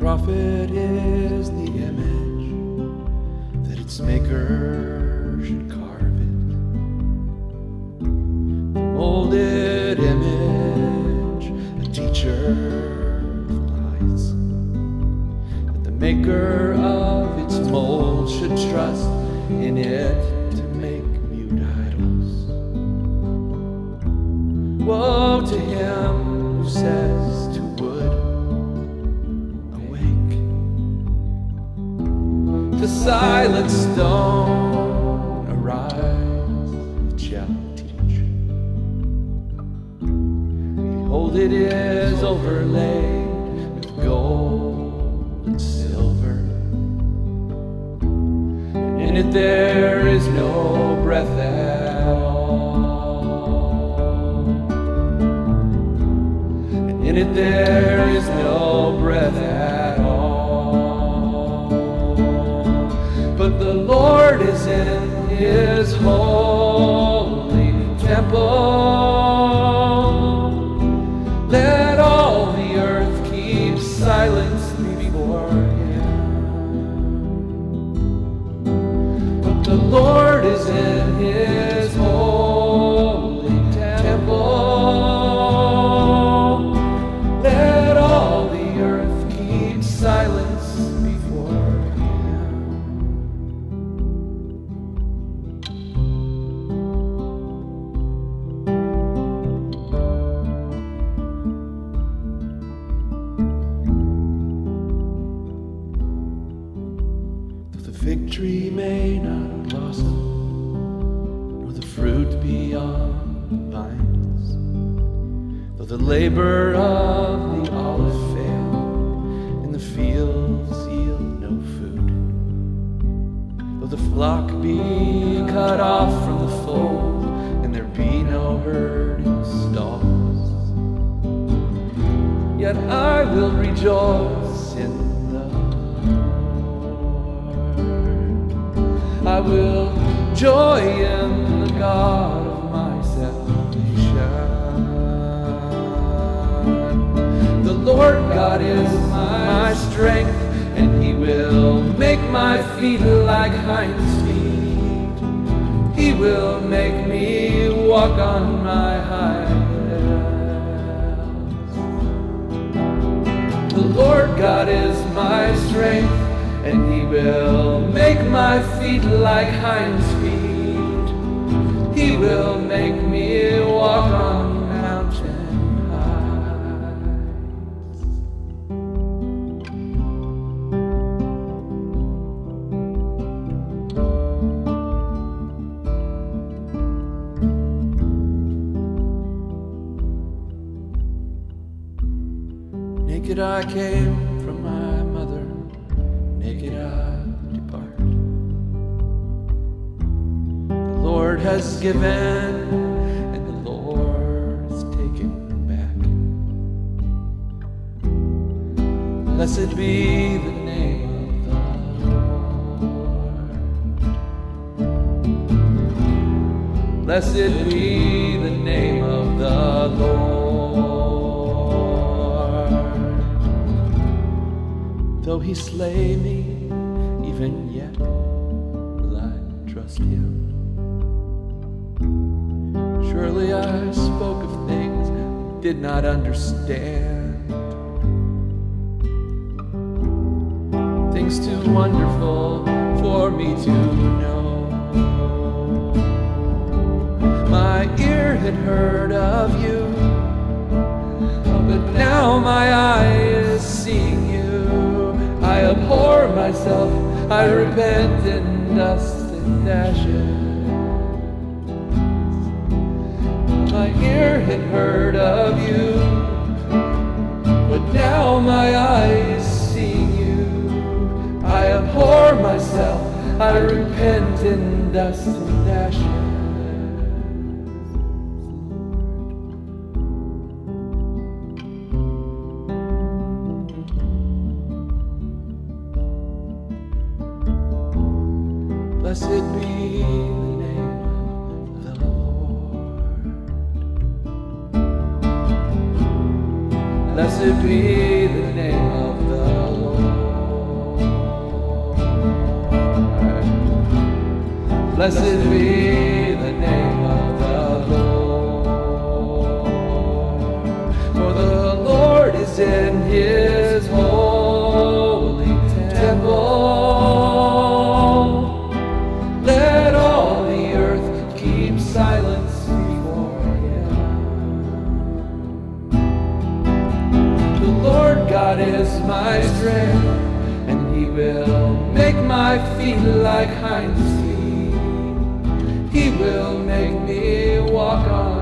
prophet is the image that its maker should carve it. The molded image, a teacher lies, that the maker of its mold should trust in it to make mute idols. Woe to him who says to wood, awake, to silent stone, arise, it shall teach. Behold, it is overlaid with gold and silver, and in it there is no breath at all. In it there is no breath at all. But the Lord is in his holy temple. Let all the earth keep silence before him. But the Lord is in his holy temple. Silence before him. Though the fig tree may not blossom, nor the fruit be on the vines, though the labor of the olive fail, the fields yield no food, though the flock be cut off from the fold, and there be no herd in stalls, yet I will rejoice in the Lord. I will joy in the God of my salvation. The Lord God is my strength, and he will make my feet like hinds feet. He will make me walk on my high hills. The Lord God is my strength, and he will make my feet like hinds feet. He will make me walk on mountains. Naked I came from my mother, naked I depart. The Lord has given, and the Lord has taken back. Blessed be the name of the Lord. Blessed be the name of the Lord. Though he slay me, even yet will I trust him. Surely I spoke of things I did not understand, things too wonderful for me to know. My ear had heard of you, but now my eye is seeing you. I abhor myself, I repent in dust and ashes. My ear had heard of you, but now my eye is seeing you. I abhor myself, I repent in dust and ashes. Blessed be the name of the Lord. Blessed be the name of the Lord. Blessed be the name of the Lord. For the Lord is in his holy temple. Let all the earth keep silence before him. The Lord God is my strength, and he will make my feet like hinds feet. He will make me walk on